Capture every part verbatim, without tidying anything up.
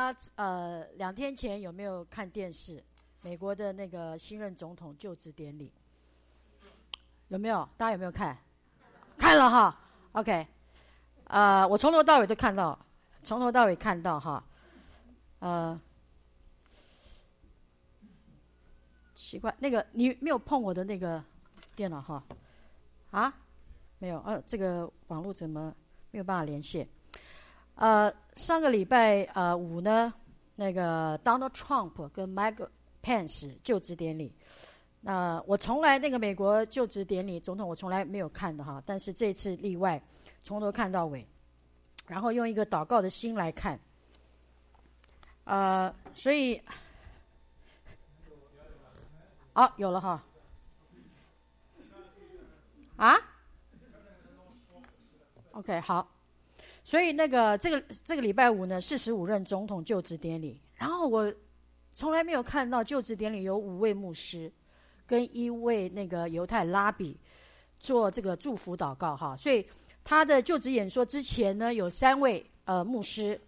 家呃两天前有没有看电视？美国的那个新任总统就职典礼，有没有？大家有没有看？看了哈 ，OK， 呃，我从头到尾都看到，从头到尾看到哈，呃，奇怪，那个你没有碰我的那个电脑哈？啊，没有，呃，这个网络怎么没有办法连线？呃，上个礼拜呃五呢，那个 Donald Trump 跟 Mike Pence 就职典礼。那、呃、我从来那个美国就职典礼总统我从来没有看的哈，但是这次例外，从头看到尾，然后用一个祷告的心来看。呃，所以，好、啊、有了哈。啊 ？OK， 好。所以那个这个这个礼拜五呢，四十五任总统就职典礼，然后我从来没有看到就职典礼有五位牧师跟一位那个犹太拉比做这个祝福祷告哈。所以他的就职演说之前呢，有三位呃牧师，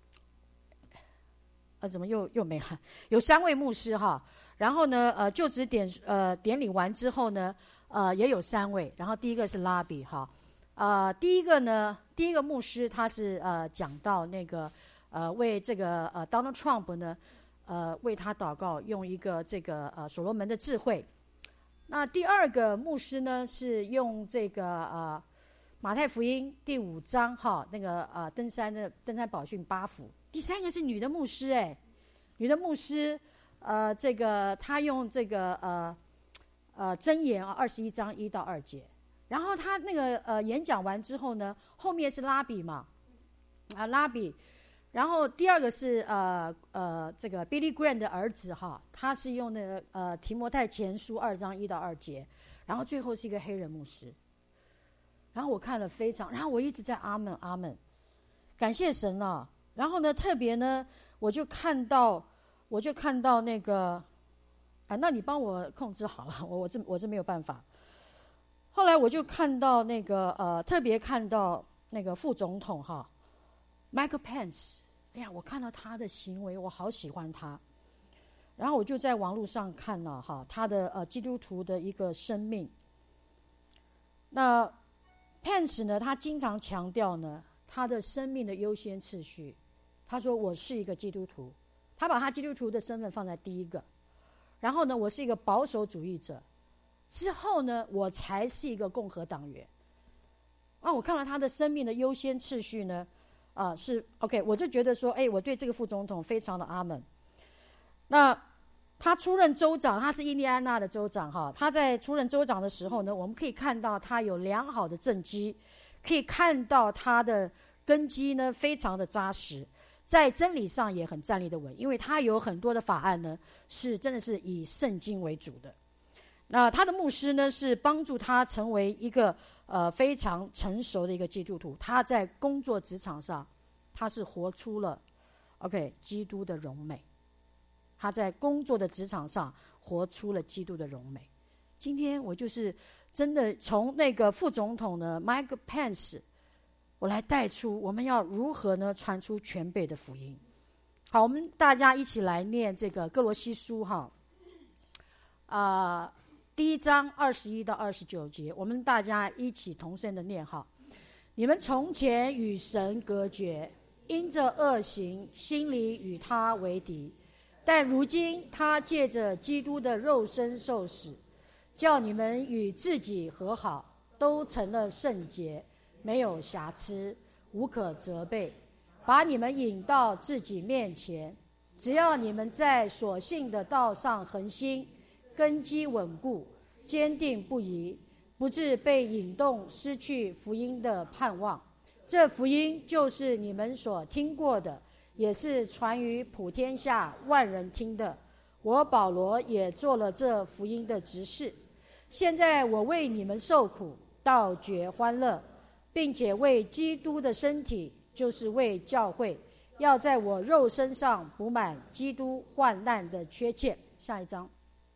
呃怎么又又没了？有三位牧师哈。然后呢，呃就职典呃典礼完之后呢，呃也有三位，然后第一个是拉比哈。呃，第一个呢，第一个牧师他是呃讲到那个呃为这个呃 Donald Trump 呢，呃为他祷告，用一个这个呃所罗门的智慧。那第二个牧师呢是用这个呃马太福音第五章哈那个呃登山的登山宝训八福。第三个是女的牧师哎，女的牧师呃这个她用这个呃呃箴言啊二十一章一到二节。然后他那个呃演讲完之后呢，后面是拉比嘛，啊拉比，然后第二个是呃呃这个 Billy Graham 的儿子哈，他是用那个呃提摩太前书二章一到二节，然后最后是一个黑人牧师，然后我看了非常，然后我一直在阿门阿门，感谢神啊，然后呢特别呢我就看到我就看到那个，啊那你帮我控制好了，我我这我这没有办法。后来我就看到那个呃，特别看到那个副总统哈 ，Mike Pence， 哎呀，我看到他的行为，我好喜欢他。然后我就在网络上看了哈，他的呃基督徒的一个生命。那 Pence 呢，他经常强调呢，他的生命的优先次序。他说我是一个基督徒，他把他基督徒的身份放在第一个。然后呢，我是一个保守主义者。之后呢，我才是一个共和党员。啊，我看了他的生命的优先次序呢，啊、呃、是 OK， 我就觉得说，哎，我对这个副总统非常的阿门。那他出任州长，他是印第安纳的州长哈。他在出任州长的时候呢，我们可以看到他有良好的政绩，可以看到他的根基呢非常的扎实，在真理上也很站立的稳，因为他有很多的法案呢是真的是以圣经为主的。那他的牧师呢，是帮助他成为一个呃非常成熟的一个基督徒。他在工作职场上，他是活出了 OK 基督的荣美。他在工作的职场上活出了基督的荣美。今天我就是真的从那个副总统呢 Mike Pence， 我来带出我们要如何呢传出全备的福音。好，我们大家一起来念这个歌罗西书哈，啊、呃。第一章二十一到二十九节，我们大家一起同声的念哈。你们从前与神隔绝，因着恶行，心里与他为敌。但如今他借着基督的肉身受死，叫你们与自己和好，都成了圣洁，没有瑕疵，无可责备，把你们引到自己面前。只要你们在所信的道上恒心，根基稳固，坚定不移，不致被引动失去福音的盼望。这福音就是你们所听过的，也是传于普天下万人听的。我保罗也做了这福音的执事。现在我为你们受苦，倒觉欢乐，并且为基督的身体，就是为教会，要在我肉身上补满基督患难的缺欠。下一章。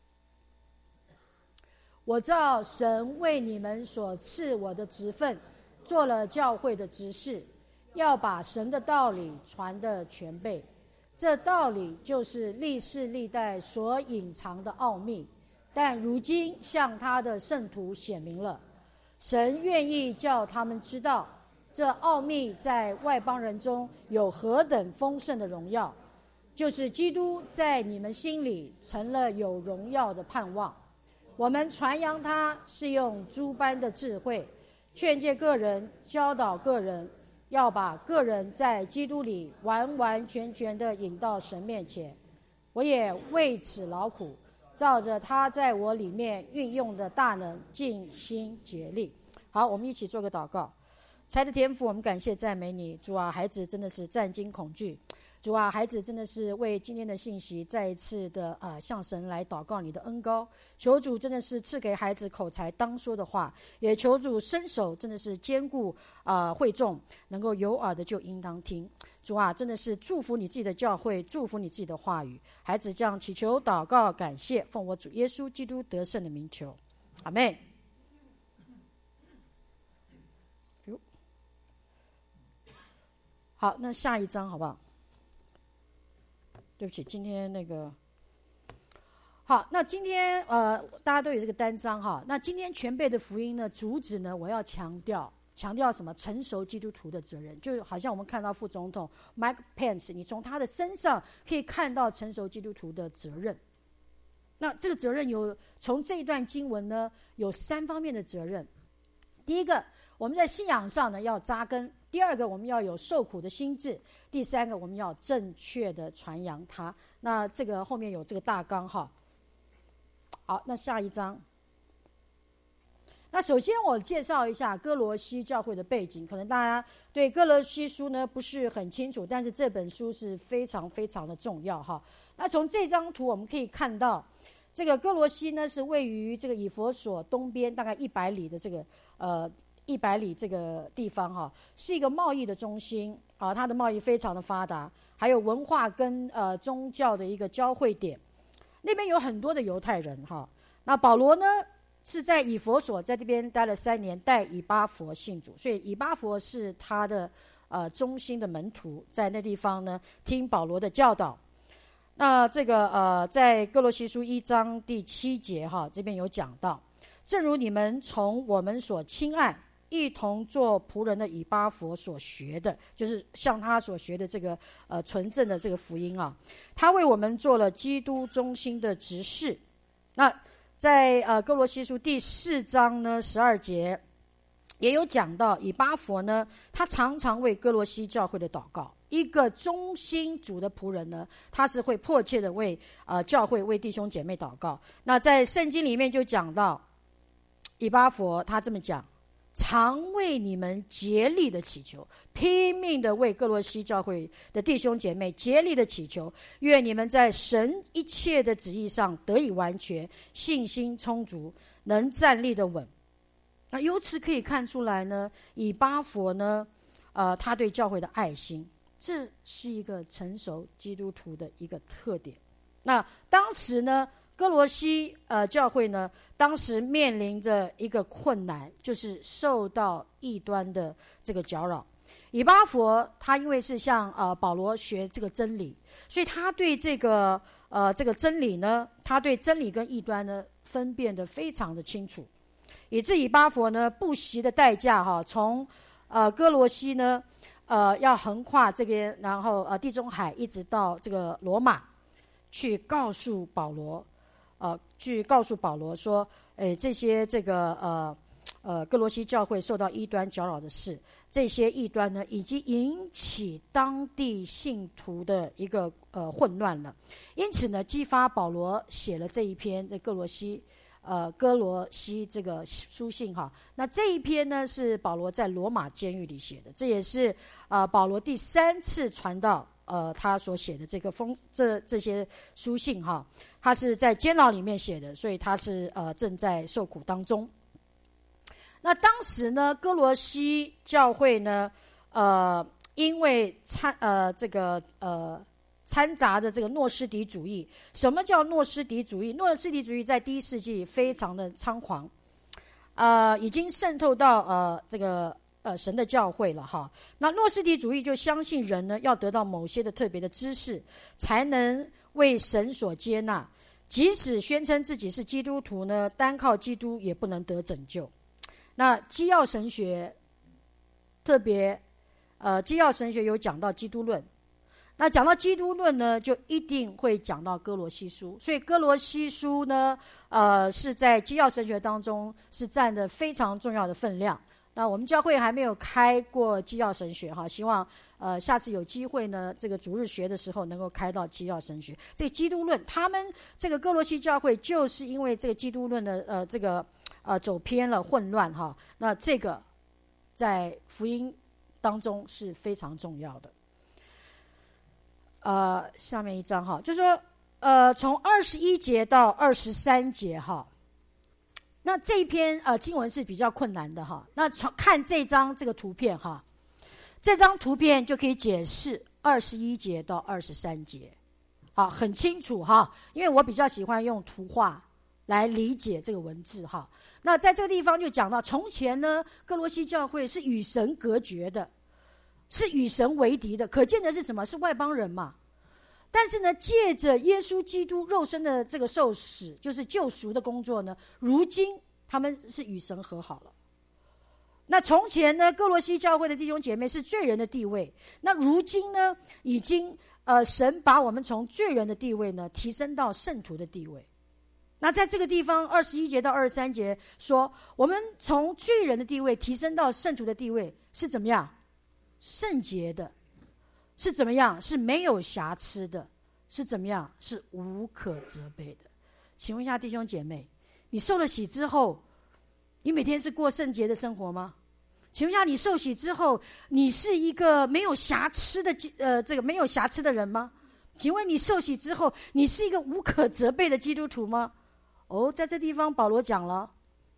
我照神为你们所赐我的职分，做了教会的执事，要把神的道理传得全备。 这道理就是历世历代所隐藏的奥秘，但如今向他的圣徒显明了。神愿意叫他们知道，这奥秘在外邦人中有何等丰盛的荣耀，就是基督在你们心里成了有荣耀的盼望。我们传扬他是用诸般的智慧，劝诫个人，教导个人，要把个人在基督里完完全全的引到神面前。我也为此劳苦，照着他在我里面运用的大能，尽心竭力。好，我们一起做个祷告。才的天父，我们感谢赞美你，主啊，孩子真的是战惊恐惧。主啊，孩子真的是为今天的信息再一次的啊、呃、向神来祷告你的恩膏，求主真的是赐给孩子口才当说的话，也求主伸手真的是兼顾啊、呃、会众，能够有耳的就应当听。主啊，真的是祝福你自己的教会，祝福你自己的话语。孩子这样祈求祷告感谢，奉我主耶稣基督得胜的名求，阿们。好，那下一章好不好？对不起，今天那个好，那今天呃，大家都有这个单章哈。那今天全备的福音呢，主旨呢，我要强调强调什么？成熟基督徒的责任，就好像我们看到副总统 Mike Pence， 你从他的身上可以看到成熟基督徒的责任。那这个责任有从这一段经文呢，有三方面的责任。第一个，我们在信仰上呢要扎根。第二个，我们要有受苦的心志；第三个，我们要正确的传扬它。那这个后面有这个大纲哈。好，那下一章。那首先我介绍一下哥罗西教会的背景，可能大家对哥罗西书呢不是很清楚，但是这本书是非常非常的重要哈。那从这张图我们可以看到，这个哥罗西呢是位于这个以弗所东边大概一百里的这个呃。一百里这个地方哈，是一个贸易的中心啊，它的贸易非常的发达，还有文化跟呃宗教的一个交汇点。那边有很多的犹太人哈。那保罗呢是在以弗所在这边待了三年，带以巴弗信主，所以以巴弗是他的呃中心的门徒，在那地方呢听保罗的教导。那这个呃在哥罗西书一章第七节哈，这边有讲到，正如你们从我们所亲爱一同做仆人的以巴弗所学的，就是像他所学的这个呃纯正的这个福音啊，他为我们做了基督中心的执事。那在呃哥罗西书第四章呢十二节也有讲到，以巴弗呢他常常为哥罗西教会的祷告。一个忠心主的仆人呢，他是会迫切的为呃教会为弟兄姐妹祷告。那在圣经里面就讲到，以巴弗他这么讲，常为你们竭力的祈求，拼命的为哥罗西教会的弟兄姐妹竭力的祈求，愿你们在神一切的旨意上得以完全，信心充足，能站立的稳。那由此可以看出来呢，以巴弗呢呃他对教会的爱心，这是一个成熟基督徒的一个特点。那当时呢哥罗西呃教会呢，当时面临着一个困难，就是受到异端的这个搅扰。以巴弗他因为是向呃保罗学这个真理，所以他对这个呃这个真理呢，他对真理跟异端呢分辨得非常的清楚，以致以巴弗呢不惜的代价哈，从呃哥罗西呢呃要横跨这边，然后呃地中海一直到这个罗马，去告诉保罗。呃，去告诉保罗说，诶，这些这个呃呃哥罗西教会受到异端搅扰的事，这些异端呢，已经引起当地信徒的一个呃混乱了。因此呢，激发保罗写了这一篇这哥罗西呃哥罗西这个书信哈。那这一篇呢，是保罗在罗马监狱里写的，这也是呃保罗第三次传道。呃，他所写的这个封这这些书信哈，他是在监牢里面写的，所以他是呃正在受苦当中。那当时呢，哥罗西教会呢，呃，因为掺呃这个呃掺杂着这个诺斯底主义。什么叫诺斯底主义？诺斯底主义在第一世纪非常的猖狂，呃，已经渗透到呃这个呃神的教会了哈。那诺斯底主义就相信人呢要得到某些的特别的知识，才能为神所接纳。即使宣称自己是基督徒呢，单靠基督也不能得拯救。那基要神学特别，呃，基要神学有讲到基督论。那讲到基督论呢，就一定会讲到哥罗西书，所以哥罗西书呢，呃，是在基要神学当中是占的非常重要的分量。那我们教会还没有开过基要神学哈，希望呃下次有机会呢，这个主日学的时候能够开到基要神学。这个基督论，他们这个哥罗西教会就是因为这个基督论的呃这个呃走偏了、混乱哈，那这个在福音当中是非常重要的。呃，下面一章哈，就是说，呃，从二十一节到二十三节哈，那这一篇呃经文是比较困难的哈。那从看这张这个图片哈，这张图片就可以解释二十一节到二十三节，好，很清楚哈。因为我比较喜欢用图画来理解这个文字哈。那在这个地方就讲到，从前呢，哥罗西教会是与神隔绝的。是与神为敌的，可见的是什么？是外邦人嘛。但是呢，借着耶稣基督肉身的这个受死，就是救赎的工作呢，如今他们是与神和好了。那从前呢，哥罗西教会的弟兄姐妹是罪人的地位，那如今呢，已经呃，神把我们从罪人的地位呢，提升到圣徒的地位。那在这个地方，二十一节到二十三节说，我们从罪人的地位提升到圣徒的地位是怎么样？圣洁的，是怎么样？是没有瑕疵的，是怎么样？是无可责备的。请问一下弟兄姐妹，你受了洗之后，你每天是过圣洁的生活吗？请问一下，你受洗之后，你是一个没有瑕疵的呃这个没有瑕疵的人吗？请问你受洗之后，你是一个无可责备的基督徒吗？哦，在这地方保罗讲了，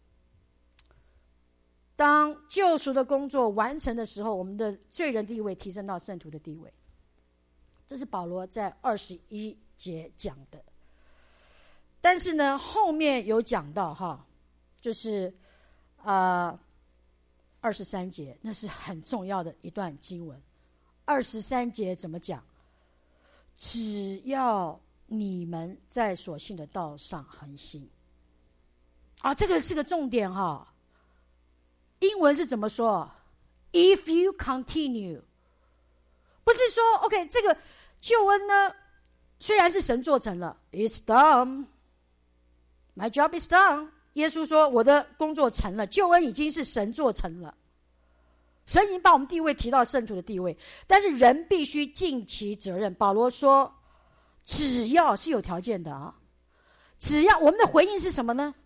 当救赎的工作完成的时候，我们的罪人地位提升到圣徒的地位。这是保罗在二十一节讲的。但是呢，后面有讲到哈，就是呃二十三节，那是很重要的一段经文。二十三节怎么讲？只要你们在所信的道上恒心。啊，这个是个重点哈。英文是怎么说 ？If you continue， 不是说 OK， 这个救恩呢，虽然是神做成了 ，It's done， my job is done。耶稣说我的工作成了，救恩已经是神做成了，神已经把我们地位提到圣徒的地位，但是人必须尽其责任。保罗说，只要是有条件的啊，只要我们的回应是什么呢？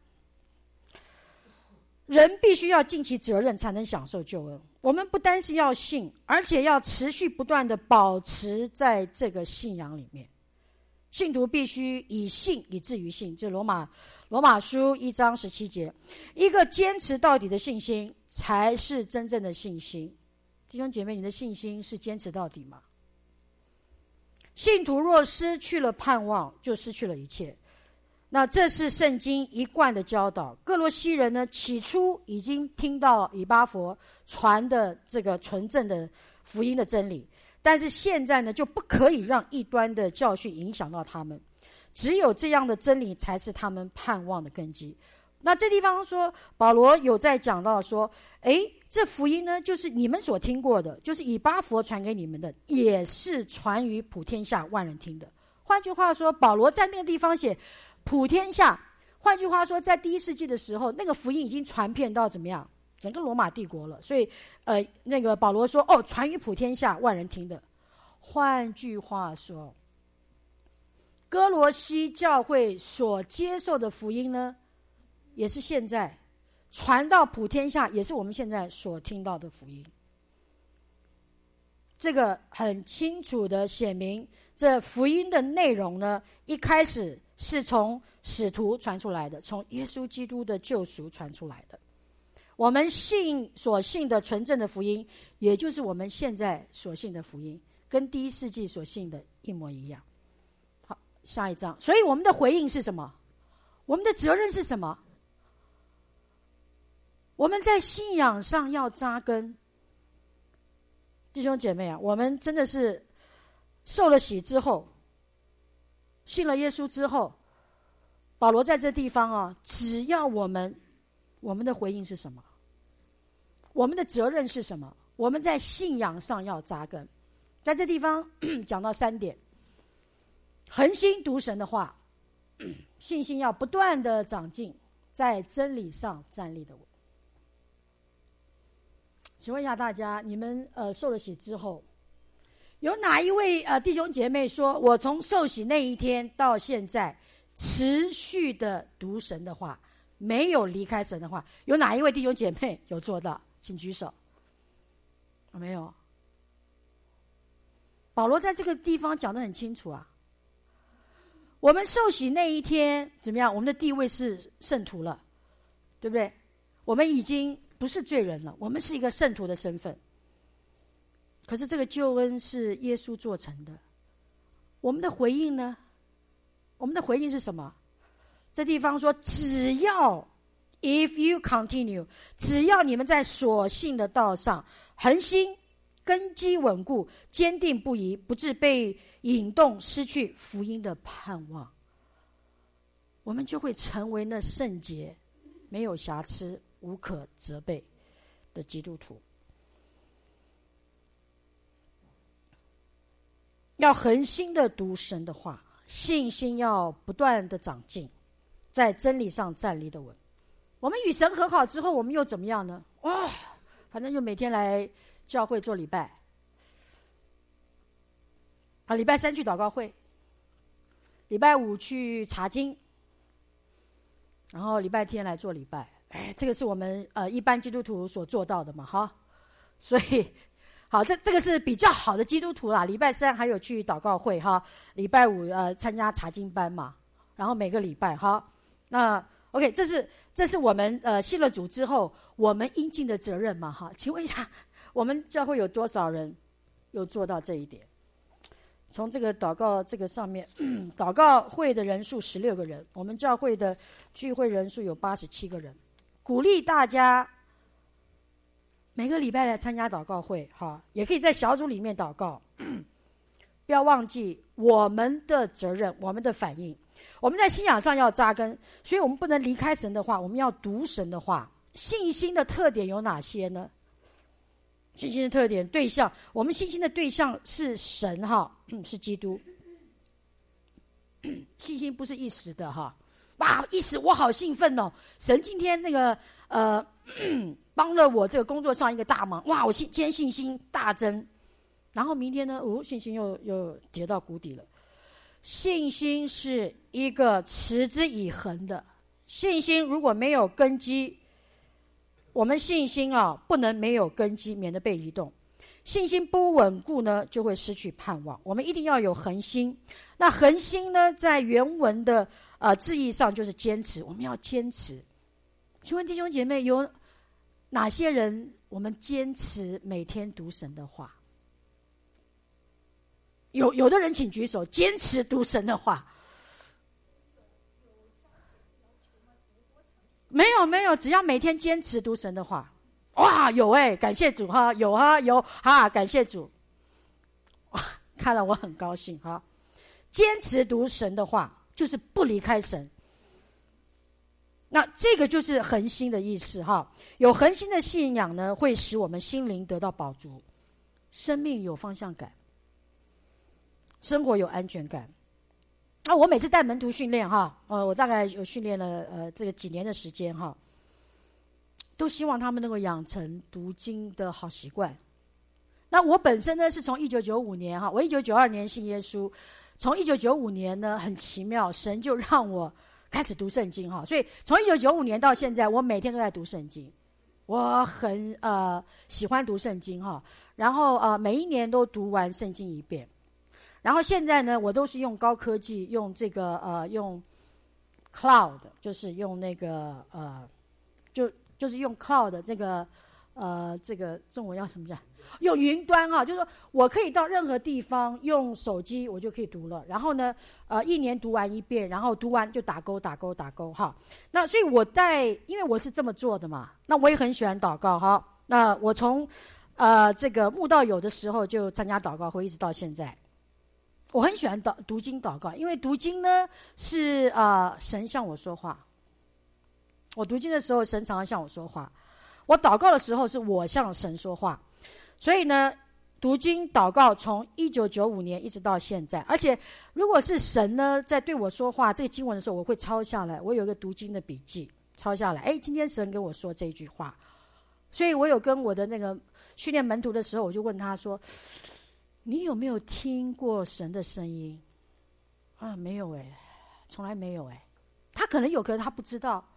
人必须要尽其责任才能享受救恩。我们不单是要信，而且要持续不断的保持在这个信仰里面。信徒必须以信以至于信，这罗马罗马书一章十七节，一个坚持到底的信心才是真正的信心。弟兄姐妹，你的信心是坚持到底吗？信徒若失去了盼望，就失去了一切。那这是圣经一贯的教导。哥罗西人呢，起初已经听到以巴弗传的这个纯正的福音的真理，但是现在呢，就不可以让异端的教训影响到他们。只有这样的真理才是他们盼望的根基。那这地方说，保罗有在讲到说，诶，这福音呢，就是你们所听过的，就是以巴弗传给你们的，也是传于普天下万人听的。换句话说，保罗在那个地方写普天下，换句话说，在第一世纪的时候，那个福音已经传遍到怎么样，整个罗马帝国了。所以，呃，那个保罗说，哦，传于普天下万人听的。换句话说，哥罗西教会所接受的福音呢，也是现在传到普天下，也是我们现在所听到的福音。这个很清楚的写明，这福音的内容呢，一开始是从使徒传出来的，从耶稣基督的救赎传出来的。我们信所信的纯正的福音，也就是我们现在所信的福音，跟第一世纪所信的一模一样。好，下一章。所以我们的回应是什么？我们的责任是什么？我们在信仰上要扎根， 弟兄姐妹啊，我们真的是受了洗之后，信了耶稣之后，保罗在这地方啊，只要我们我们的回应是什么，我们的责任是什么，我们在信仰上要扎根。在这地方讲到三点：恒心读神的话，信心要不断的长进，在真理上站立的稳。请问一下大家，你们呃受了洗之后，有哪一位呃弟兄姐妹说，我从受洗那一天到现在持续的读神的话，没有离开神的话？有哪一位弟兄姐妹有做到？请举手。有没有？保罗在这个地方讲得很清楚啊。我们受洗那一天怎么样？我们的地位是圣徒了，对不对？我们已经不是罪人了，我们是一个圣徒的身份。可是这个救恩是耶稣做成的，我们的回应呢？我们的回应是什么？这地方说，只要 if you continue， 只要你们在所信的道上恒心，根基稳固，坚定不移，不致被引动失去福音的盼望，我们就会成为那圣洁、没有瑕疵、无可责备的基督徒。要恒心的读神的话，信心要不断的长进，在真理上站立的稳。我们与神和好之后，我们又怎么样呢？哇、哦，反正就每天来教会做礼拜，啊，礼拜三去祷告会，礼拜五去查经，然后礼拜天来做礼拜。哎，这个是我们呃一般基督徒所做到的嘛，哈。所以，好，这这个是比较好的基督徒啦。礼拜三还有去祷告会哈，礼拜五呃参加查经班嘛，然后每个礼拜哈。那 OK， 这是这是我们呃信了主之后我们应尽的责任嘛，哈。请问一下，我们教会有多少人有做到这一点？从这个祷告这个上面，祷告会的人数十六个人，我们教会的聚会人数有八十七个人。鼓励大家每个礼拜来参加祷告会，哈，也可以在小组里面祷告。不要忘记我们的责任，我们的反应。我们在信仰上要扎根，所以我们不能离开神的话，我们要读神的话。信心的特点有哪些呢？信心的特点对象，我们信心的对象是神哈，是基督。信心不是一时的哈，哇，一时我好兴奋哦！神今天那个呃帮了我这个工作上一个大忙，哇，我今天信心大增。然后明天呢，哦，信心又又跌到谷底了。信心是一个持之以恒的，信心如果没有根基，我们信心啊不能没有根基，免得被移动。信心不稳固呢，就会失去盼望。我们一定要有恒心。那恒心呢，在原文的呃字义上就是坚持，我们要坚持。请问弟兄姐妹，有哪些人我们坚持每天读神的话？有有的人请举手，坚持读神的话。没有没有，只要每天坚持读神的话。哇，有哎、欸，感谢主哈，有哈有哈，感谢主。哇，看了我很高兴哈。坚持读神的话，就是不离开神。那这个就是恒心的意思哈。有恒心的信仰呢，会使我们心灵得到饱足，生命有方向感，生活有安全感。啊，我每次带门徒训练哈，呃，我大概有训练了呃这个几年的时间哈，都希望他们能够养成读经的好习惯。那我本身呢，是从一九九五年哈，我一九九二年信耶稣，从一九九五年呢，很奇妙，神就让我开始读圣经哈，所以从一九九五年到现在，我每天都在读圣经，我很呃喜欢读圣经哈，然后呃每一年都读完圣经一遍。然后现在呢，我都是用高科技，用这个呃，用 cloud， 就是用那个呃，就就是用 cloud 这个呃，这个中文要什么讲？用云端啊，就是说我可以到任何地方用手机，我就可以读了。然后呢，呃，一年读完一遍，然后读完就打勾打勾打勾哈。那所以我在，因为我是这么做的嘛，那我也很喜欢祷告哈。那我从呃，这个慕道友的时候就参加祷告会，一直到现在。我很喜欢祷读经祷告，因为读经呢是啊、呃、神向我说话。我读经的时候，神常常向我说话；我祷告的时候，是我向神说话。所以呢，读经祷告从一九九五年一直到现在。而且，如果是神呢在对我说话这个经文的时候，我会抄下来。我有一个读经的笔记，抄下来。哎，今天神跟我说这句话，所以我有跟我的那个训练门徒的时候，我就问他说：“你有没有听过神的声音？”啊，没有哎、欸，从来没有哎、欸。他可能有，可能他不知道。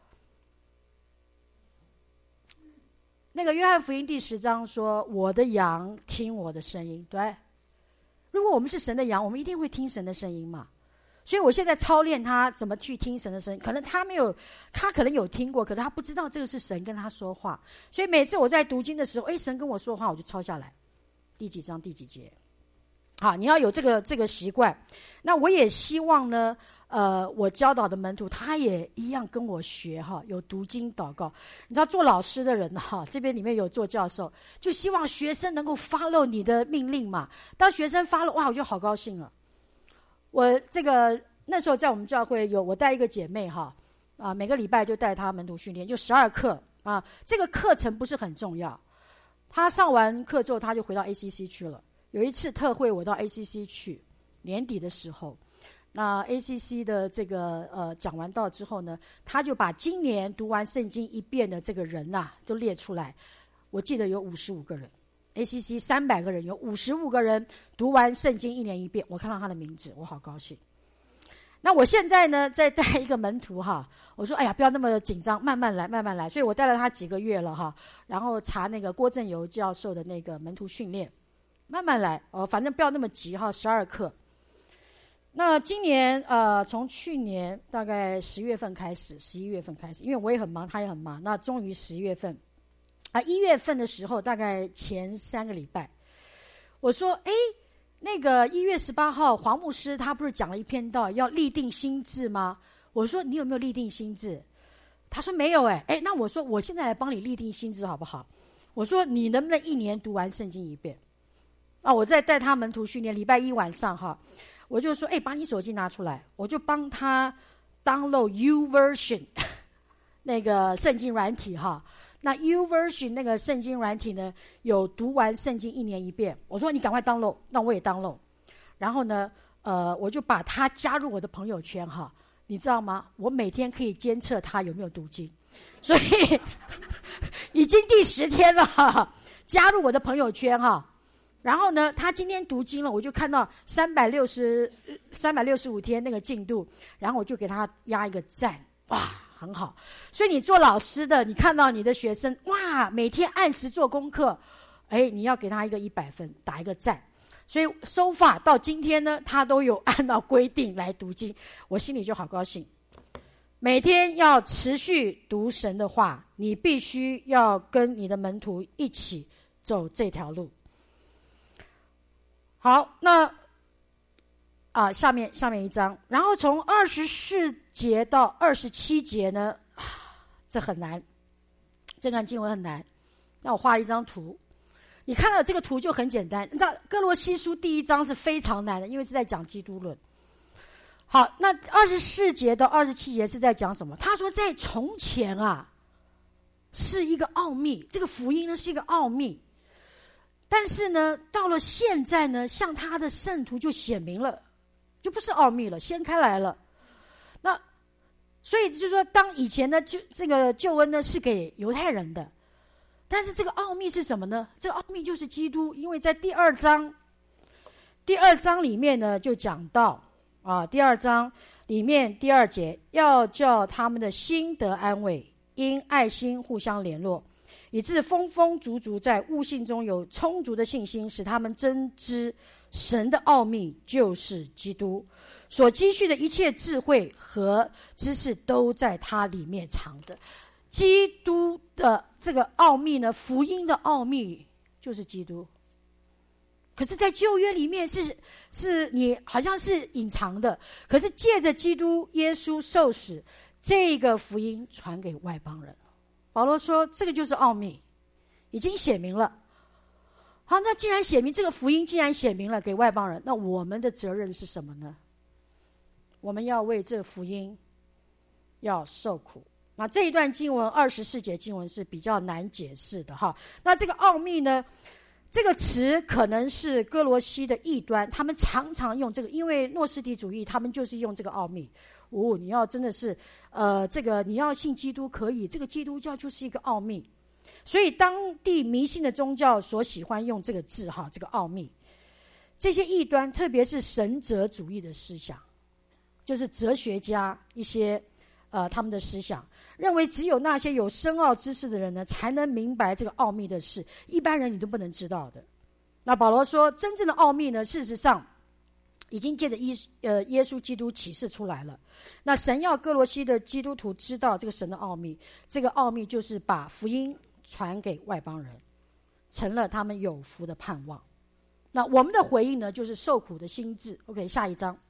那个约翰福音第十章说：“我的羊听我的声音。”对，如果我们是神的羊，我们一定会听神的声音嘛。所以我现在操练他怎么去听神的声音。可能他没有，他可能有听过，可是他不知道这个是神跟他说话。所以每次我在读经的时候，哎，神跟我说话，我就抄下来，第几章第几节。好，你要有这个这个习惯。那我也希望呢，呃，我教导的门徒他也一样跟我学哈，有读经祷告。你知道做老师的人哈，这边里面有做教授，就希望学生能够 follow 你的命令嘛。当学生 follow，哇，我就好高兴了。我这个那时候在我们教会有我带一个姐妹哈，啊，每个礼拜就带她门徒训练，就十二课啊。这个课程不是很重要，她上完课之后，她就回到 A C C 去了。有一次特会，我到 A C C 去，年底的时候，那 A C C 的这个呃讲完道之后呢，他就把今年读完圣经一遍的这个人呐、啊、都列出来。我记得有五十五个人 ，A C C 三百个人，有五十五个人读完圣经一年一遍。我看到他的名字，我好高兴。那我现在呢，在带一个门徒哈，我说哎呀，不要那么紧张，慢慢来，慢慢来。所以我带了他几个月了哈，然后查那个郭正游教授的那个门徒训练。慢慢来哦，反正不要那么急哈，十二课。那今年呃，从去年大概十月份开始，十一月份开始，因为我也很忙，他也很忙。那终于十月份啊，一月份的时候，大概前三个礼拜，我说，哎，那个一月十八号，黄牧师他不是讲了一篇道，要立定心志吗？我说你有没有立定心志？他说没有哎、欸，哎，那我说我现在来帮你立定心志好不好？我说你能不能一年读完圣经一遍？啊，我在带他门徒训练，礼拜一晚上哈，我就说，哎，把你手机拿出来，我就帮他 download YouVersion 那个圣经软体哈。那 YouVersion 那个圣经软体呢，有读完圣经一年一遍。我说你赶快 download， 那我也 download。然后呢，呃，我就把他加入我的朋友圈哈，你知道吗？我每天可以监测他有没有读经，所以已经第十天了哈，加入我的朋友圈哈。然后呢，他今天读经了，我就看到三百六十三百六十五天那个进度，然后我就给他压一个赞，哇，很好。所以你做老师的，你看到你的学生哇，每天按时做功课，哎，你要给他一个一百分，打一个赞。所以so far到今天呢，他都有按照规定来读经，我心里就好高兴。每天要持续读神的话，你必须要跟你的门徒一起走这条路。好，那啊，下面下面一章，然后从二十四节到二十七节呢，啊，这很难，这段经文很难。那我画了一张图，你看到这个图就很简单。你知道哥罗西书第一章是非常难的，因为是在讲基督论。好，那二十四节到二十七节是在讲什么？他说在从前啊，是一个奥秘，这个福音呢是一个奥秘。但是呢，到了现在呢，向他的圣徒就显明了，就不是奥秘了，掀开来了。那所以就是说，当以前呢，就这个救恩呢是给犹太人的，但是这个奥秘是什么呢？这个奥秘就是基督，因为在第二章，第二章里面呢就讲到啊，第二章里面第二节，要叫他们的心得安慰，因爱心互相联络。以致丰丰足足在悟性中有充足的信心，使他们真知神的奥秘就是基督，所积蓄的一切智慧和知识都在他里面藏着。基督的这个奥秘呢，福音的奥秘就是基督。可是在旧约里面是是你好像是隐藏的，可是借着基督耶稣受死，这个福音传给外邦人。保罗说这个就是奥秘，已经写明了。 好，那既然写明这个福音，既然写明了给外邦人，那我们的责任是什么呢？我们要为这福音要受苦。那这一段经文二十四节经文是比较难解释的哈。那这个奥秘呢，这个词可能是哥罗西的异端，他们常常用这个，因为诺斯底主义他们就是用这个奥秘。哦，你要真的是呃，这个你要信基督可以，这个基督教就是一个奥秘。所以当地迷信的宗教所喜欢用这个字哈，这个奥秘。这些异端特别是神哲主义的思想，就是哲学家一些呃他们的思想认为只有那些有深奥知识的人呢才能明白这个奥秘的事，一般人你都不能知道的。那保罗说真正的奥秘呢，事实上已经借着耶呃耶稣基督启示出来了。那神要哥罗西的基督徒知道这个神的奥秘，这个奥秘就是把福音传给外邦人，成了他们有福的盼望。那我们的回应呢，就是受苦的心志。 OK， 下一章。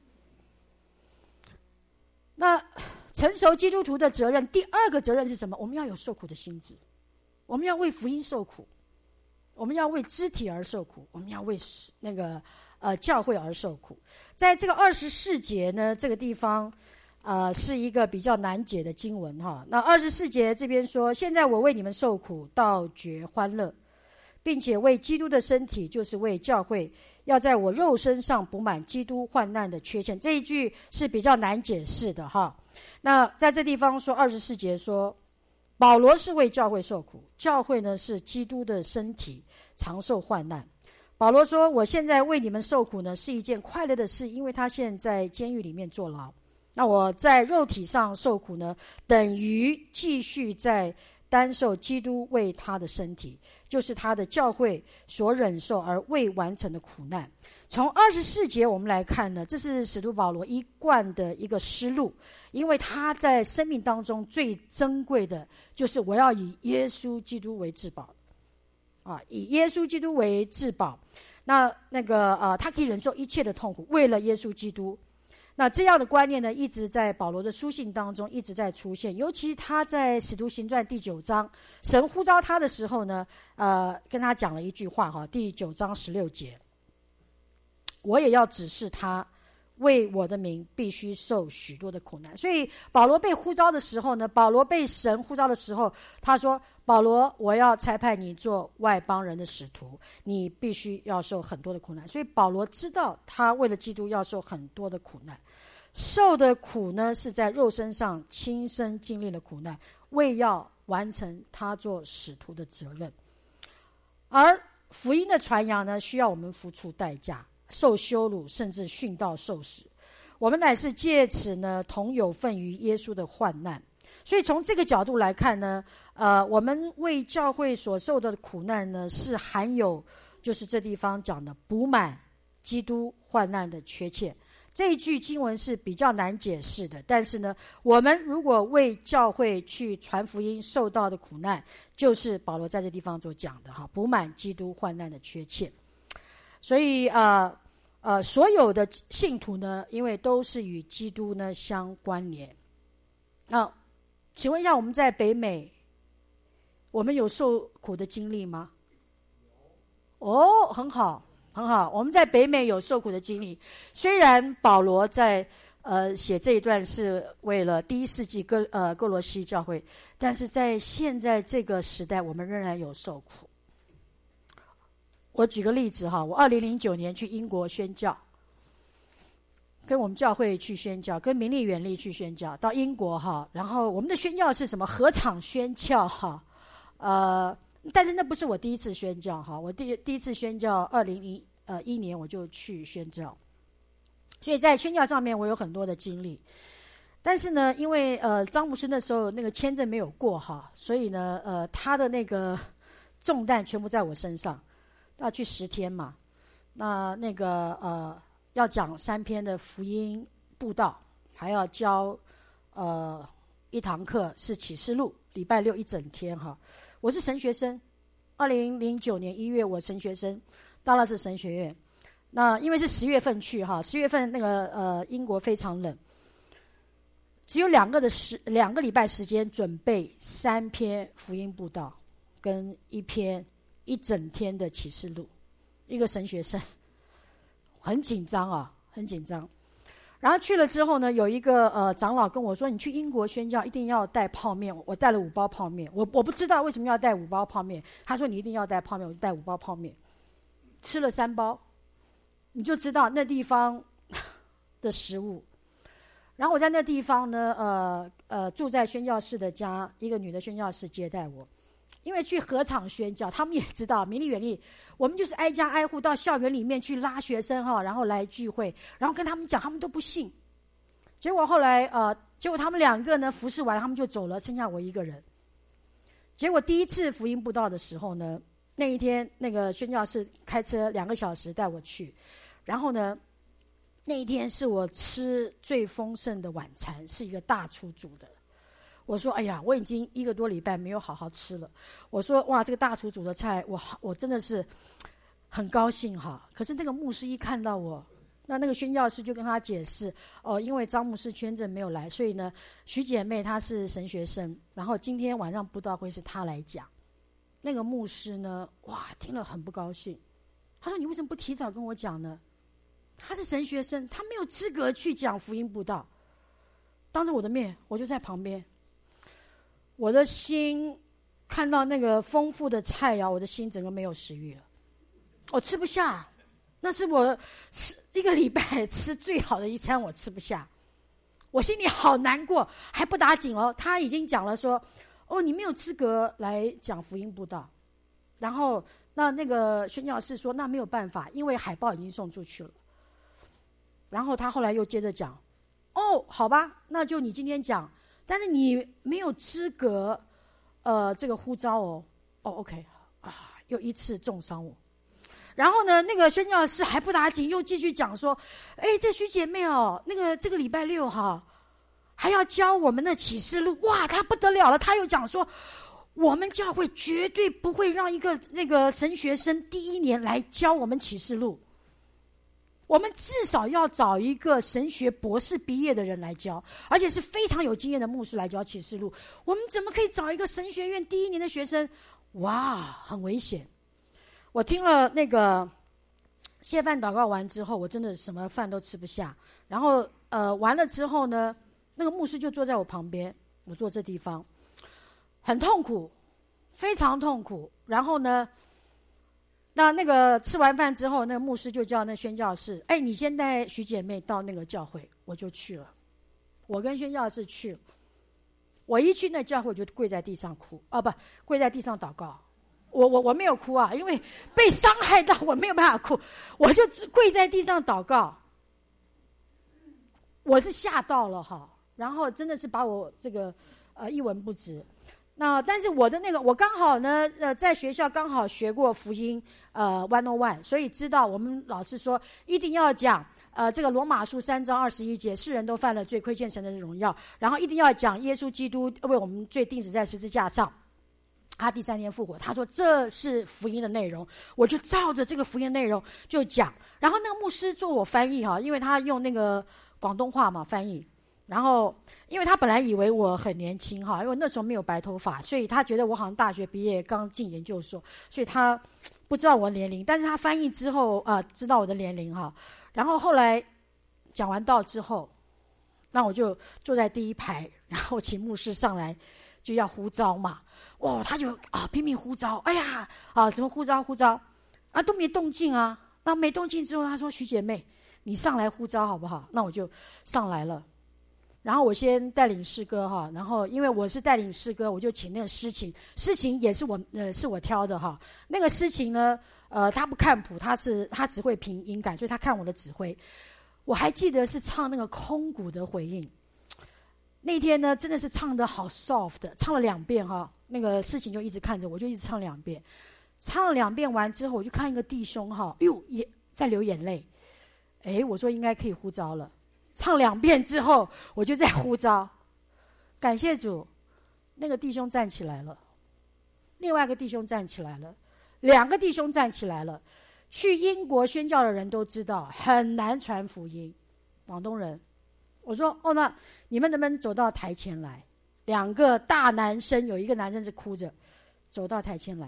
那成熟基督徒的责任，第二个责任是什么？我们要有受苦的心志，我们要为福音受苦，我们要为肢体而受苦，我们要为那个呃教会而受苦。在这个二十四节呢，这个地方呃是一个比较难解的经文哈。那二十四节这边说，现在我为你们受苦，倒觉欢乐，并且为基督的身体，就是为教会，要在我肉身上补满基督患难的缺陷。这一句是比较难解释的哈。那在这地方说二十四节说，保罗是为教会受苦，教会呢是基督的身体，常受患难。保罗说我现在为你们受苦呢是一件快乐的事，因为他现在监狱里面坐牢。那我在肉体上受苦呢，等于继续在担受基督为他的身体，就是他的教会所忍受而未完成的苦难。从二十四节我们来看呢，这是使徒保罗一贯的一个思路，因为他在生命当中最珍贵的就是我要以耶稣基督为至宝啊，以耶稣基督为至宝。那那个呃，他可以忍受一切的痛苦，为了耶稣基督。那这样的观念呢，一直在保罗的书信当中一直在出现，尤其他在使徒行传第九章，神呼召他的时候呢，呃，跟他讲了一句话哈，第九章十六节，我也要指示他，为我的名必须受许多的苦难。所以保罗被呼召的时候呢，保罗被神呼召的时候，他说，保罗，我要差派你做外邦人的使徒，你必须要受很多的苦难。所以保罗知道他为了基督要受很多的苦难，受的苦呢是在肉身上亲身经历了苦难，为要完成他做使徒的责任。而福音的传扬呢，需要我们付出代价，受羞辱，甚至殉道受死。我们乃是借此呢同有份于耶稣的患难。所以从这个角度来看呢，呃，我们为教会所受的苦难呢，是含有就是这地方讲的补满基督患难的缺欠。这一句经文是比较难解释的，但是呢，我们如果为教会去传福音受到的苦难，就是保罗在这地方所讲的哈，补满基督患难的缺欠。所以呃呃，所有的信徒呢，因为都是与基督呢相关联。啊，请问一下，我们在北美，我们有受苦的经历吗？哦，很好。很好，我们在北美有受苦的经历。虽然保罗在呃写这一段是为了第一世纪哥呃哥罗西教会，但是在现在这个时代，我们仍然有受苦。我举个例子哈，我二零零九年去英国宣教，跟我们教会去宣教，跟明利远力去宣教，到英国哈，然后我们的宣教是什么？合场宣教哈，呃。但是那不是我第一次宣教哈，我第第一次宣教二零一呃一年我就去宣教，所以在宣教上面我有很多的经历。但是呢，因为呃张牧师那时候那个签证没有过哈，所以呢呃他的那个重担全部在我身上，要去十天嘛，那那个呃要讲三篇的福音布道，还要教呃一堂课是启示录，礼拜六一整天哈。我是神学生，二零零九年一月我神学生，到了是神学院。那因为是十月份去哈，十月份那个呃英国非常冷，只有两个的时两个礼拜时间准备三篇福音布道，跟一篇一整天的启示录。 一个神学生，很紧张啊，很紧张。然后去了之后呢，有一个呃长老跟我说：“你去英国宣教一定要带泡面。”我带了五包泡面，我我不知道为什么要带五包泡面。他说：“你一定要带泡面。”我就带五包泡面，吃了三包，你就知道那地方的食物。然后我在那地方呢，呃呃，住在宣教士的家，一个女的宣教士接待我。因为去合场宣教，他们也知道明理远利，我们就是挨家挨户到校园里面去拉学生哈，然后来聚会，然后跟他们讲，他们都不信。结果后来呃，结果他们两个呢服侍完，他们就走了，剩下我一个人。结果第一次福音布道的时候呢，那一天那个宣教士开车两个小时带我去，然后呢，那一天是我吃最丰盛的晚餐，是一个大厨煮的。我说：“哎呀，我已经一个多礼拜没有好好吃了。”我说：“哇，这个大厨煮的菜，我我真的是很高兴哈。”可是那个牧师一看到我，那那个宣教士就跟他解释：“哦，因为张牧师签证没有来，所以呢，徐姐妹她是神学生，然后今天晚上布道会是她来讲。”那个牧师呢，哇，听了很不高兴。他说：“你为什么不提早跟我讲呢？他是神学生，他没有资格去讲福音布道。”当着我的面，我就在旁边。我的心看到那个丰富的菜肴，我的心整个没有食欲了，我吃不下。那是我吃一个礼拜吃最好的一餐，我吃不下，我心里好难过。还不打紧哦，他已经讲了说：“哦，你没有资格来讲福音布道。”然后那那个宣教士说：“那没有办法，因为海报已经送出去了。”然后他后来又接着讲：“哦，好吧，那就你今天讲。但是你没有资格，呃，这个呼召哦，哦 ，OK， 啊，又一次重伤我。然后呢，那个宣教士还不打紧，又继续讲说，哎，这徐姐妹哦，那个这个礼拜六哈，还要教我们的启示录，哇，他不得了了，他又讲说，我们教会绝对不会让一个那个神学生第一年来教我们启示录。我们至少要找一个神学博士毕业的人来教，而且是非常有经验的牧师来教启示录。我们怎么可以找一个神学院第一年的学生？哇，很危险。我听了那个谢饭祷告完之后，我真的什么饭都吃不下。然后呃，完了之后呢，那个牧师就坐在我旁边，我坐这地方，很痛苦，非常痛苦。然后呢，那那个吃完饭之后，那个牧师就叫那宣教士，哎，你先带徐姐妹到那个教会，我就去了。我跟宣教士去了，我一去那教会，我就跪在地上哭，啊，不，跪在地上祷告。我我我没有哭啊，因为被伤害到，我没有办法哭，我就跪在地上祷告。我是吓到了哈，然后真的是把我这个呃一文不值。那但是我的那个，我刚好呢，呃，在学校刚好学过福音，呃 one oh one， 所以知道我们老师说一定要讲，呃，这个罗马书三章二十一节，世人都犯了罪，亏欠神的荣耀，然后一定要讲耶稣基督为我们罪钉死在十字架上，他第三天复活。他说这是福音的内容，我就照着这个福音内容就讲。然后那个牧师做我翻译哈，因为他用那个广东话嘛翻译。然后，因为他本来以为我很年轻哈，因为那时候没有白头发，所以他觉得我好像大学毕业刚进研究所，所以他不知道我的年龄。但是他翻译之后，呃，知道我的年龄哈。然后后来讲完道之后，那我就坐在第一排，然后请牧师上来就要呼召嘛。哇，他就啊拼命呼召，哎呀啊怎么呼召呼召啊都没动静啊。那没动静之后，他说徐姐妹，你上来呼召好不好？那我就上来了。然后我先带领诗歌哈，然后因为我是带领诗歌，我就请那个诗琴，诗琴也是我呃是我挑的哈。那个诗琴呢，呃，他不看谱，他是他只会凭音感，所以他看我的指挥。我还记得是唱那个空谷的回应，那天呢真的是唱得好 soft， 唱了两遍哈。那个诗琴就一直看着我，就一直唱两遍。唱了两遍完之后，我就看一个弟兄哈，哟也在流眼泪。哎，我说应该可以呼召了。唱两遍之后，我就在呼召，感谢主，那个弟兄站起来了，另外一个弟兄站起来了，两个弟兄站起来了。去英国宣教的人都知道很难传福音，广东人。我说哦，那你们能不能走到台前来？两个大男生，有一个男生是哭着走到台前来。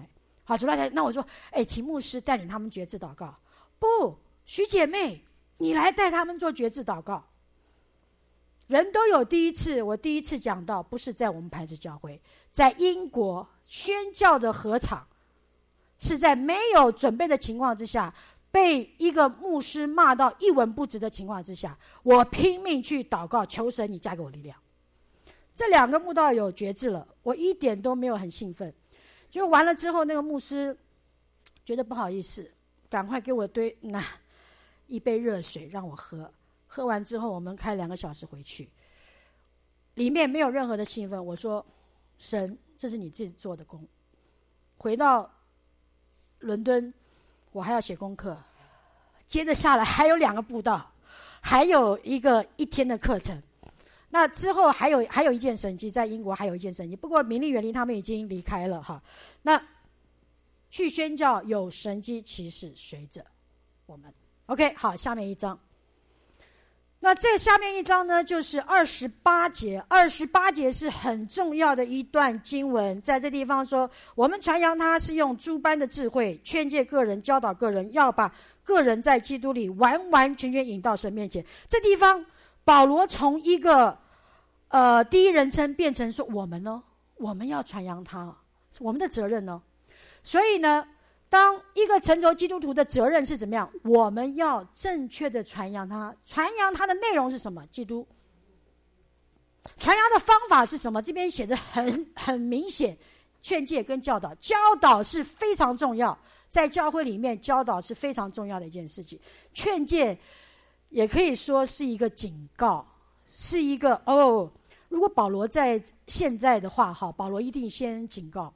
好，主来，那我说，哎，请牧师带领他们决志祷告。不，徐姐妹，你来带他们做决志祷告。人都有第一次，我第一次讲到，不是在我们磐石教会，在英国宣教的合场，是在没有准备的情况之下，被一个牧师骂到一文不值的情况之下，我拼命去祷告，求神你加给我力量。这两个慕道友决志了，我一点都没有很兴奋。就完了之后，那个牧师觉得不好意思，赶快给我堆那一杯热水让我喝。喝完之后，我们开两个小时回去，里面没有任何的兴奋。我说：“神，这是你自己做的工。”回到伦敦，我还要写功课，接着下来还有两个布道，还有一个一天的课程。那之后还有还有一件神迹，在英国还有一件神迹，不过明利园林他们已经离开了哈。那去宣教有神迹奇事随着我们。OK， 好，下面一章。那这下面一章呢，就是二十八节。二十八节是很重要的一段经文，在这地方说，我们传扬他是用诸般的智慧，劝诫个人，教导个人，要把个人在基督里完完全全引到神面前。这地方保罗从一个呃第一人称变成说，我们呢，我们要传扬他，我们的责任呢。所以呢，当一个成熟基督徒的责任是怎么样？我们要正确的传扬它。传扬它的内容是什么？基督。传扬的方法是什么？这边写的很很明显，劝诫跟教导。教导是非常重要，在教会里面教导是非常重要的一件事情。劝诫也可以说是一个警告，是一个哦。如果保罗在现在的话，哈，保罗一定先警告。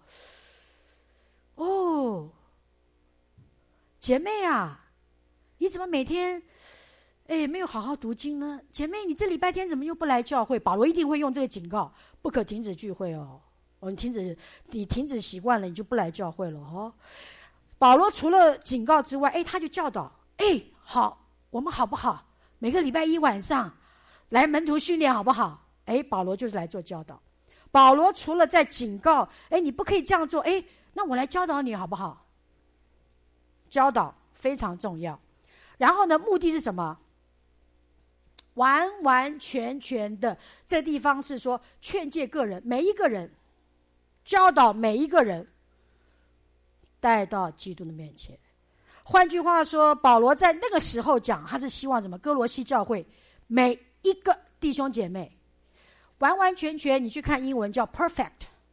哦。姐妹啊，你怎么每天哎没有好好读经呢？姐妹，你这礼拜天怎么又不来教会？保罗一定会用这个警告，不可停止聚会哦。哦，你停止，你停止习惯了，你就不来教会了哦。保罗除了警告之外，哎，他就教导，哎，好，我们好不好？每个礼拜一晚上来门徒训练好不好？哎，保罗就是来做教导。保罗除了在警告，哎，你不可以这样做，哎，那我来教导你好不好？教导非常重要，然后呢，目的是什么？完完全全的，这地方是说劝诫个人，每一个人，教导每一个人，带到基督的面前。换句话说，保罗在那个时候讲，他是希望什么？哥罗西教会每一个弟兄姐妹，完完全全，你去看英文叫 perfect。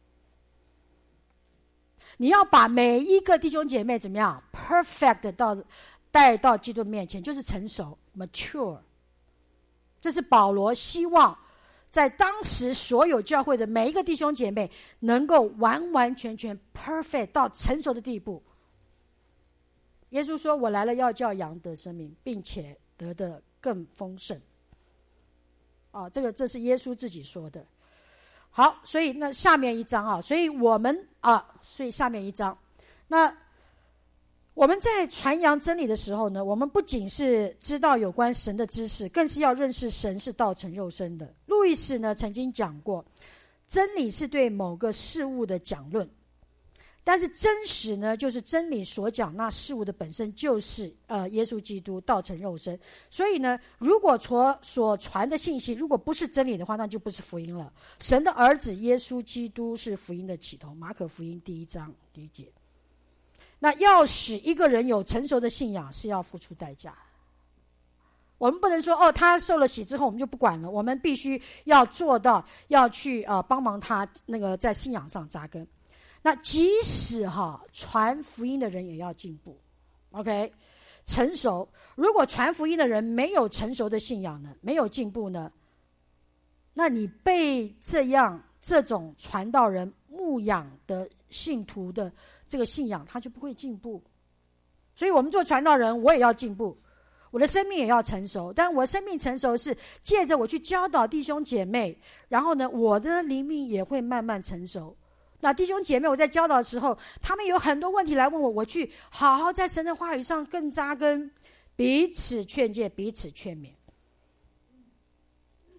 你要把每一个弟兄姐妹怎么样 perfect 到带到基督面前，就是成熟 mature。 这是保罗希望在当时所有教会的每一个弟兄姐妹能够完完全全 perfect 到成熟的地步。耶稣说，我来了要叫羊得生命，并且得的更丰盛。啊，这个这是耶稣自己说的。好，所以那下面一章啊，所以我们啊，所以下面一章，那我们在传扬真理的时候呢，我们不仅是知道有关神的知识，更是要认识神是道成肉身的。路易斯呢曾经讲过，真理是对某个事物的讲论，但是真实呢，就是真理所讲那事物的本身就是呃耶稣基督道成肉身。所以呢，如果所所传的信息如果不是真理的话，那就不是福音了。神的儿子耶稣基督是福音的起头，马可福音第一章第一节。那要使一个人有成熟的信仰，是要付出代价。我们不能说哦，他受了洗之后我们就不管了，我们必须要做到，要去啊、呃、帮忙他那个在信仰上扎根。那即使哈传福音的人也要进步 ，OK， 成熟。如果传福音的人没有成熟的信仰呢，没有进步呢，那你被这样这种传道人牧养的信徒的这个信仰，他就不会进步。所以我们做传道人，我也要进步，我的生命也要成熟。但我生命成熟是借着我去教导弟兄姐妹，然后呢，我的灵命也会慢慢成熟。那弟兄姐妹，我在教导的时候，他们有很多问题来问我，我去好好在神的话语上更扎根，彼此劝诫，彼此劝勉。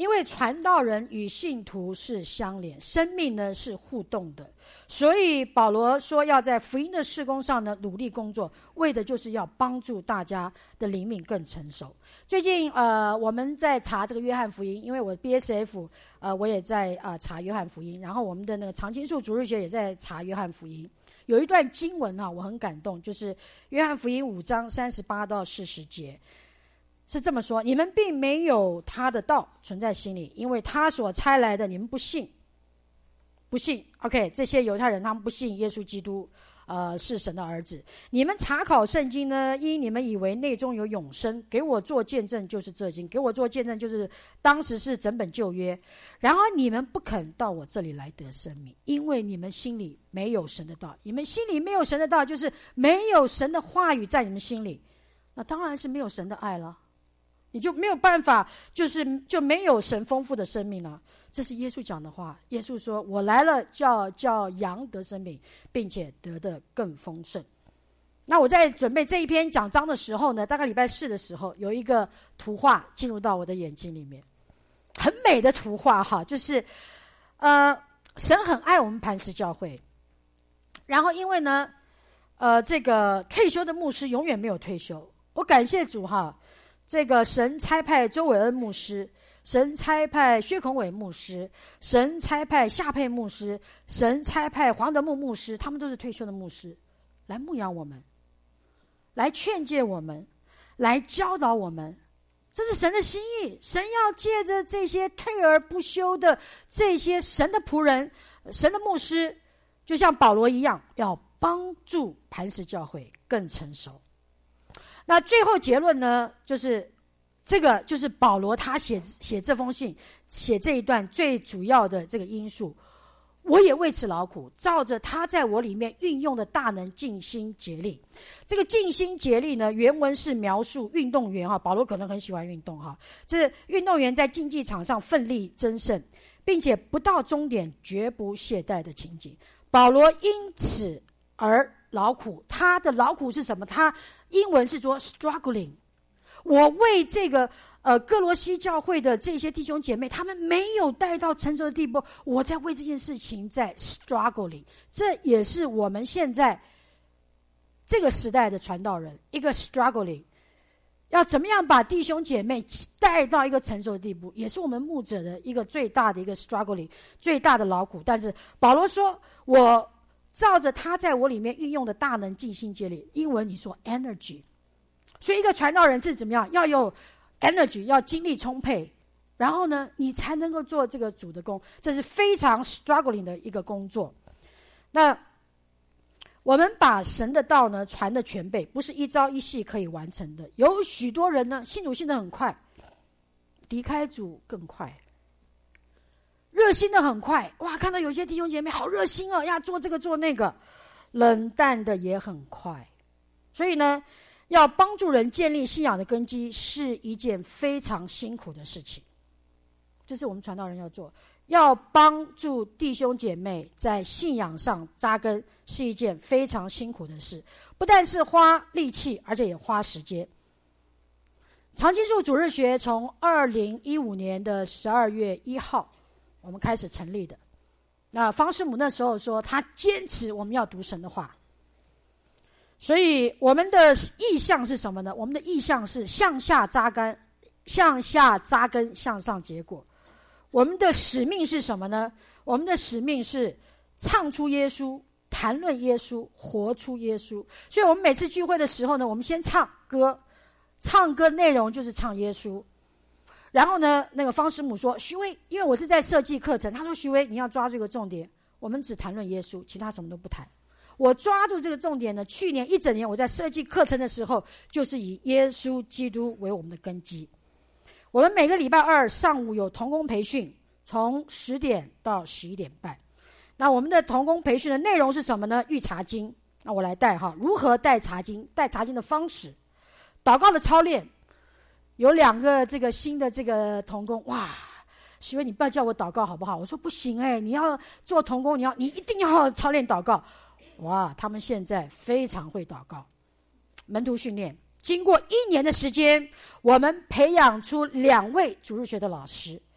因为传道人与信徒是相连，生命呢是互动的，所以保罗说要在福音的事工上呢努力工作，为的就是要帮助大家的灵命更成熟。最近呃我们在查这个约翰福音，因为我 B S F 呃我也在啊、呃、查约翰福音，然后我们的那个常青树主日学也在查约翰福音。有一段经文啊我很感动，就是约翰福音五章三十八到四十节。是这么说，你们并没有他的道存在心里，因为他所差来的你们不信，不信 OK 这些犹太人他们不信耶稣基督呃是神的儿子。你们查考圣经呢，因你们以为内中有永生，给我做见证就是这经，给我做见证就是当时是整本旧约。然而你们不肯到我这里来得生命，因为你们心里没有神的道。你们心里没有神的道，就是没有神的话语在你们心里，那当然是没有神的爱了，你就没有办法，就是就没有神丰富的生命了。这是耶稣讲的话。耶稣说：“我来了，叫叫羊得生命，并且得的更丰盛。”那我在准备这一篇讲章的时候呢，大概礼拜四的时候，有一个图画进入到我的眼睛里面，很美的图画哈，就是呃，神很爱我们磐石教会，然后因为呢，呃，这个退休的牧师永远没有退休，我感谢主哈。这个神差派周伟恩牧师，神差派薛孔伟牧师，神差派夏佩牧师，神差派黄德木牧师，他们都是退休的牧师，来牧养我们，来劝诫我们，来教导我们。这是神的心意，神要借着这些退而不休的这些神的仆人，神的牧师，就像保罗一样，要帮助磐石教会更成熟。那最后结论呢，就是这个就是保罗他写写这封信写这一段最主要的这个因素。我也为此劳苦，照着他在我里面运用的大能尽心竭力。这个尽心竭力呢，原文是描述运动员哈，保罗可能很喜欢运动哈，这运动员在竞技场上奋力争胜，并且不到终点绝不懈怠的情景。保罗因此而劳苦，他的劳苦是什么？他英文是说 struggling。我为这个呃哥罗西教会的这些弟兄姐妹，他们没有带到成熟的地步，我在为这件事情在 struggling。这也是我们现在这个时代的传道人一个 struggling， 要怎么样把弟兄姐妹带到一个成熟的地步，也是我们牧者的一个最大的一个 struggling， 最大的劳苦。但是保罗说，我照着他在我里面运用的大能尽心竭力，英文你说 energy。 所以一个传道人是怎么样？要有 energy， 要精力充沛，然后呢你才能够做这个主的工，这是非常 struggling 的一个工作。那我们把神的道呢传的全备，不是一朝一夕可以完成的。有许多人呢信主信得很快，离开主更快，热心的很快，哇，看到有些弟兄姐妹好热心哦，要做这个做那个，冷淡的也很快。所以呢，要帮助人建立信仰的根基是一件非常辛苦的事情，这是我们传道人要做。要帮助弟兄姐妹在信仰上扎根是一件非常辛苦的事，不但是花力气，而且也花时间。常青树主日学从二零一五年的十二月一号我们开始成立的。那方师母那时候说，他坚持我们要读神的话。所以我们的意向是什么呢？我们的意向是向下扎根，向下扎根，向上结果。我们的使命是什么呢？我们的使命是唱出耶稣，谈论耶稣，活出耶稣。所以我们每次聚会的时候呢，我们先唱歌，唱歌内容就是唱耶稣。然后呢，那个方师母说，徐威，因为我是在设计课程，他说徐威你要抓住一个重点，我们只谈论耶稣，其他什么都不谈。我抓住这个重点呢，去年一整年我在设计课程的时候，就是以耶稣基督为我们的根基。我们每个礼拜二上午有同工培训，从十点到十一点半。那我们的同工培训的内容是什么呢？御茶经，那我来带哈，如何带茶经，带茶经的方式，祷告的操练。有两个这个新的这个同工，哇，许巍你不要叫我祷告好不好？我说不行哎、欸，你要做同工，你要你一定要操练祷告。哇，他们现在非常会祷告。门徒训练，经过一年的时间，我们培养出两位主日学的老师，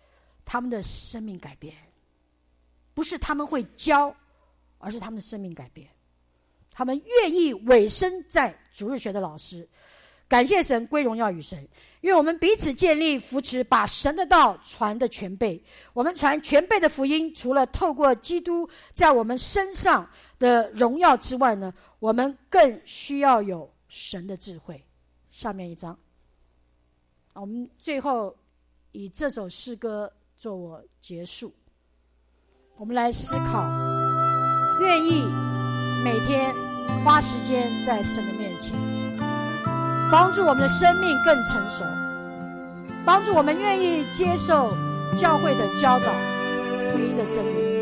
他们的生命改变，不是他们会教，而是他们的生命改变。他们愿意委身在主日学的老师，感谢神，归荣耀与神。因为我们彼此建立扶持，把神的道传的全备。我们传全备的福音，除了透过基督在我们身上的荣耀之外呢，我们更需要有神的智慧。下面一章，我们最后以这首诗歌做我结束。我们来思考，愿意每天花时间在神的面前，帮助我们的生命更成熟，帮助我们愿意接受教会的教导，福音的真理。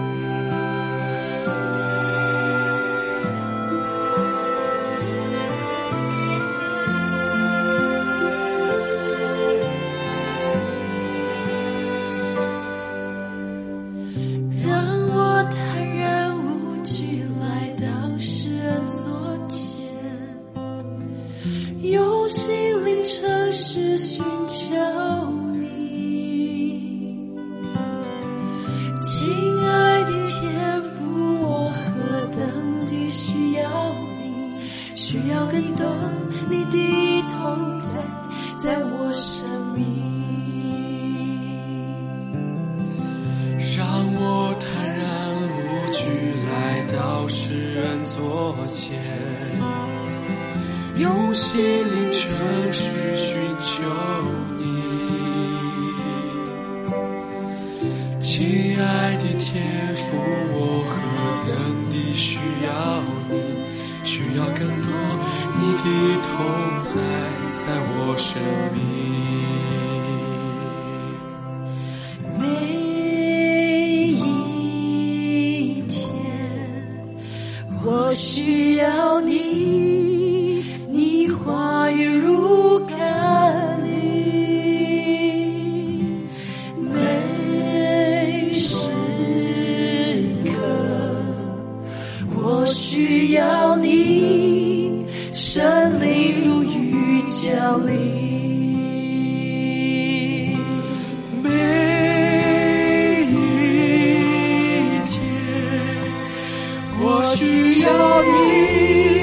心灵诚实寻求你，亲爱的天父，我何等地需要你，需要更多你的同在在我生命， 让我坦然无惧来到施恩座前，用心灵诚实寻求你，亲爱的天父，我何等地需要你，需要更多你的同在在我生命。 每一天我需要你，话语如甘霖，每时刻我需要你，圣灵如雨降临， 每一天我需要你，